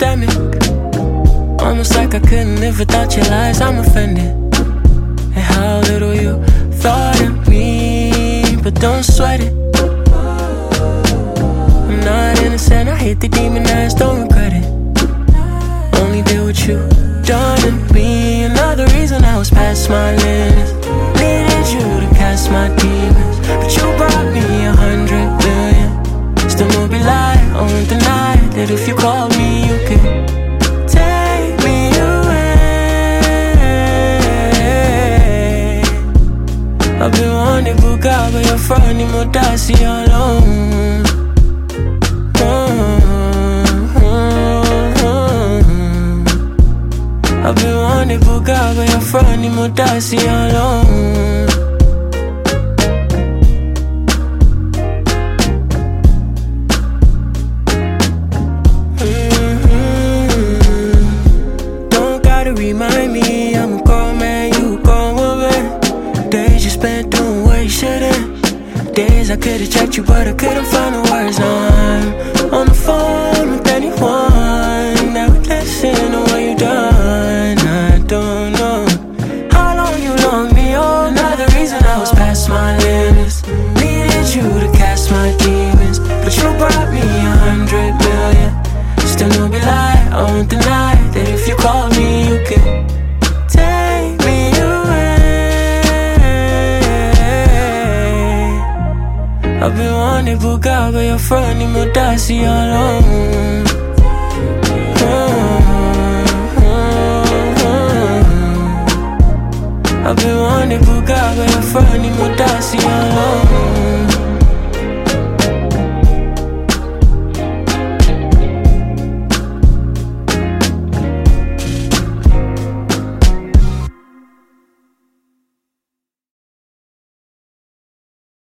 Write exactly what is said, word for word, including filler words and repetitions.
systemic. Almost like I couldn't live without your lies, I'm offended. And how little you thought of me, but don't sweat it. I'm not innocent, I hate the demon eyes, don't regret it. Only deal with you, done to me. Another reason I was past my limits. Needed you to cast my demons, but you brought me a hundred billion. Still no be lie, I won't deny that if you called me, you could take me away. I've been wanting to book out, but your front ni mo dasi alone. I've been wanting to book out, but your front ni mo dasi alone. Remind me, I'm a grown man, you a grown woman. Days you spent doing what you shouldn't. Days I could've checked you, but I couldn't find the words. I'm on the phone with anyone that would listen to what you done. I don't know how long you long me on. Another reason I was past my limits. Needed you to cast my demons, but you brought me a hundred million. Still no be lie, I won't deny that if you called me, you could take me away. I've been wanting to book out, but your front ni mo dasi alone. I've been wanting to book out, but your front ni mo